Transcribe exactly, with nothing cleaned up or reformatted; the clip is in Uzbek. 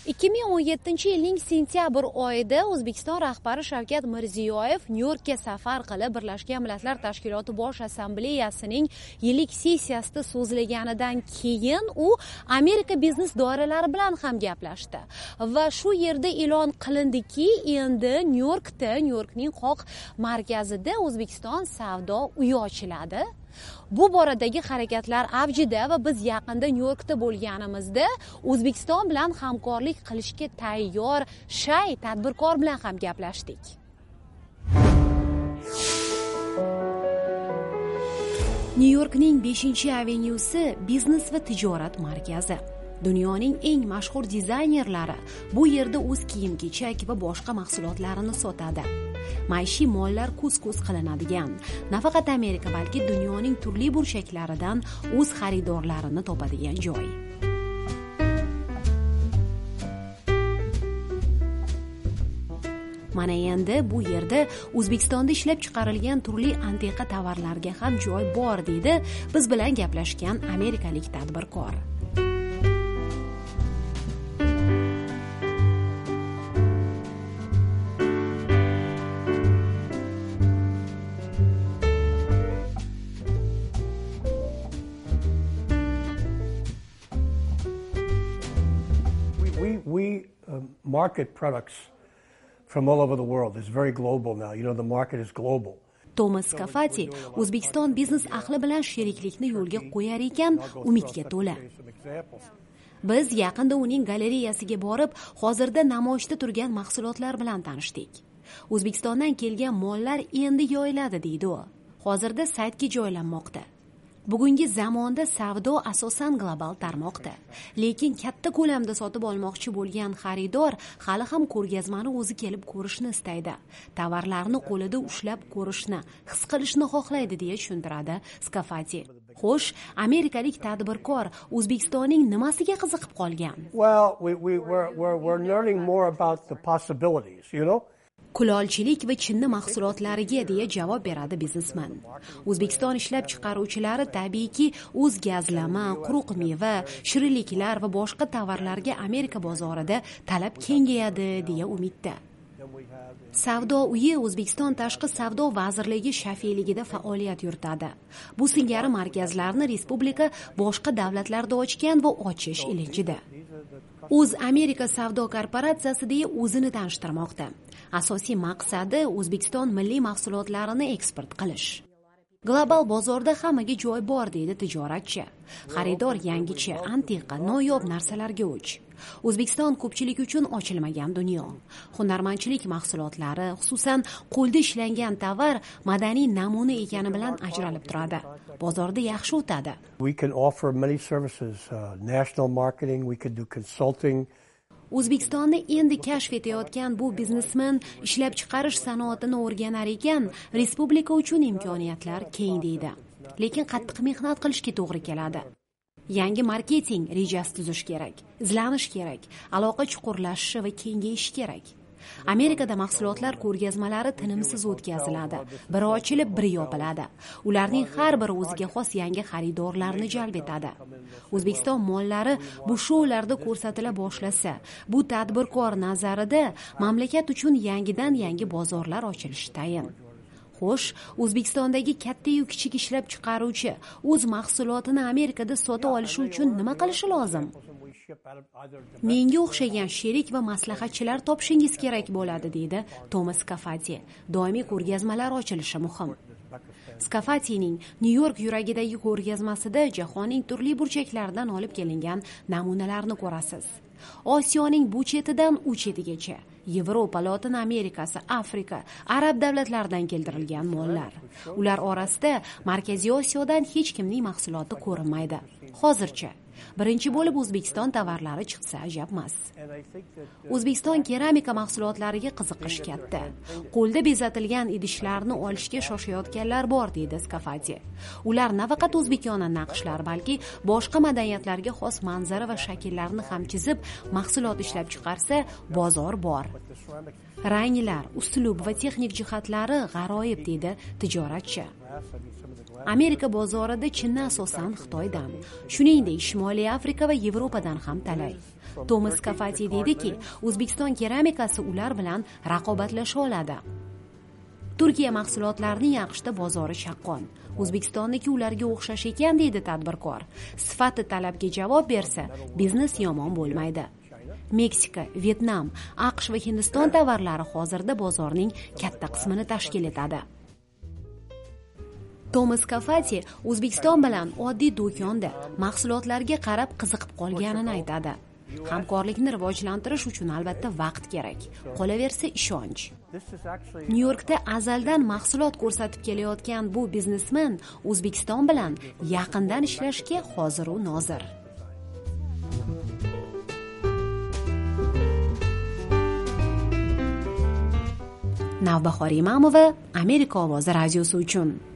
ikki ming o'n yettinchi yilning sentyabr oyida O'zbekiston rahbari Shavkat Mirziyoyev Nyu-Yorkka safar qilib Birlashgan Millatlar Tashkiloti Bosh Assambleyasining yillik sessiyasida so'zlaganidan keyin u Amerika biznes doiralari bilan ham gaplashdi va shu yerda e'lon qilindiki, endi Nyu-Yorkda, Nyu-Yorkning qoq markazida O'zbekiston savdo uyi ochiladi. Bu boradagi harakatlar avjida va biz yaqinda Nyu-Yorkda bo'lganimizda O'zbekiston bilan hamkorlik qilishga tayyor shay tadbirkor bilan ham gaplashdik. Nyu-Yorkning beshinchi avenyusi biznes va tijorat markazi. Dunyoning eng mashhur dizaynerlari bu yerda o'z kiyim-kechak va boshqa mahsulotlarini sotadi. Maishiy mollar kuz-kuz qilinadigan, nafaqat Amerika, balki dunyoning turli burchaklaridan o'z xaridorlarini topadigan joy. Mana endi bu yerda O'zbekistonda ishlab chiqarilgan turli antiqa tovarlarga ham joy bor, deydi biz bilan gaplashgan amerikalik tadbirkor. We we uh, market products from all over the world. It's very global now. You know, the market is global. Thomas Kafati O'zbekiston biznes ahli bilan sheriklikni yo'lga qo'yar ekan, umidga to'la. Biz yaqinda uning galereyasiga borib, hozirda namoyishda turgan mahsulotlar bilan tanishdik. O'zbekistondan kelgan mollar endi yoyiladi, deydi u. Hozirda saytga joylanmoqda. Bugungi zamonda savdo asosan global tarmoqda, lekin katta ko'lamda sotib olmoqchi bo'lgan xaridor hali ham ko'rgazmani o'zi kelib ko'rishni istaydi. Tovarlarni qo'lida ushlab ko'rishni, his qilishni xohlaydi, deya tushuntiradi Skafati. Xo'sh, amerikalik tadbirkor O'zbekistonning nimasiga qiziqib qolgan? Well, we we we're we're, we're learning more about the possibilities, you know. Kulolchilik va chinni mahsulotlariga, deya javob beradi biznesmen. O'zbekiston ishlab chiqaruvchilari tabiiyki o'z gazlama, quruq meva, shirinliklar va boshqa tovarlarga Amerika bozorida talab kengayadi, deya umidda. Savdo uyi O'zbekiston Tashqi savdo vazirligi shafiyligida faoliyat yuritadi. Bu singari markazlarni respublika boshqa davlatlarda ochgan va ochish ilinjida. O'z Amerika savdo korporatsiyasida o'zini tanishtirmoqda. Asosiy maqsadi O'zbekiston milliy mahsulotlarini eksport qilish. Global bozorda hammaga joy bor, deydi tijoratchi. Xaridor yangicha, antiqa, noyob narsalarga o'ch. O'zbekiston ko'pchilik uchun ochilmagan dunyo. Hunarmandchilik mahsulotlari, xususan qo'lda ishlangan tovar madaniy namuna ekani bilan ajralib turadi. Bozorda yaxshi o'tadi. We can offer many services, uh, national marketing, we could do consulting. O'zbekistonni endi kashf etayotgan bu biznesmen ishlab chiqarish sanoatini o'rganar ekan, respublika uchun imkoniyatlar keng, deydi. Lekin qattiq mehnat qilishga to'g'ri keladi. Yangi marketing rejasi tuzish kerak, izlanish kerak, aloqa chuqurlashishi va kengayishi kerak. Amerikada mahsulotlar ko'rgazmalari tinimsiz o'tkaziladi. Biri ochilib, biri yopiladi. Ularning har biri o'ziga xos yangi xaridorlarni jalb etadi. O'zbekiston mollari bu shoularda ko'rsatila boshlasa, bu tadbirkor nazarida mamlakat uchun yangidan yangi bozorlar ochilishi tayin. Xo'sh, O'zbekistondagi katta-yu kichik ishlab chiqaruvchi o'z mahsulotini Amerikada sota olishi uchun nima qilishi lozim? Menga o'xshagan sherik va maslahatchilar topishingiz kerak bo'ladi, deydi Thomas Kafati. Doimiy ko'rgazmalar ochilishi muhim. Skafatining Nyu-York yuragidagi ko'rgazmasida jahonning turli burchaklaridan olib kelingan namunalarni ko'rasiz. Osiyoning bu chetidan u chetigacha, Yevropa, Lotin Amerikasi, Afrika, Arab davlatlaridan keltirilgan mollar. Ular orasida Markaziy Osiyodan hech kimning mahsuloti ko'rinmaydi. Hozircha birinchi bo'lib O'zbekiston tovarlari chiqsa ajabmas. O'zbekiston keramika mahsulotlariga qiziqish katta. Qo'lda bezatilgan idishlarni olishga shoshayotganlar bor, deydi Skafati. Ular nafaqat o'zbekona naqshlar, balki boshqa madaniyatlarga xos manzara va shakllarni ham chizib, mahsulot ishlab chiqarsa, bozor bor. Ranglar, uslub va texnik jihatlari g'aroyib, deydi tijoratchi. Amerika bozorida Chinni asosan Xitoydan, shuningdek Shimoliy Afrika va Yevropadan ham talay. Tomas Kafati deydiki, O'zbekiston keramikasi ular bilan raqobatlasha oladi. Turkiya mahsulotlarining AQShda bozori chaqqon. O'zbekistonniki ularga o'xshash ekan deydi tadbirkor. Sifati talabga javob bersa, biznes yomon bo'lmaydi. Meksika, Vyetnam, AQSh va Hindiston tovarlari hozirda bozorning katta qismini tashkil etadi. Tomas Kafati O'zbekiston bilan oddiy do'konda mahsulotlarga qarab qiziqib qolganini aytadi. Hamkorlikni rivojlantirish uchun albatta vaqt kerak. Qolaversa ishonch. Nyu-Yorkda azaldan mahsulot ko'rsatib kelayotgan bu biznesmen O'zbekiston bilan yaqindan ishlashga hozir u nozir. Navbahor Imamova, Amerika ovozi radiosi uchun.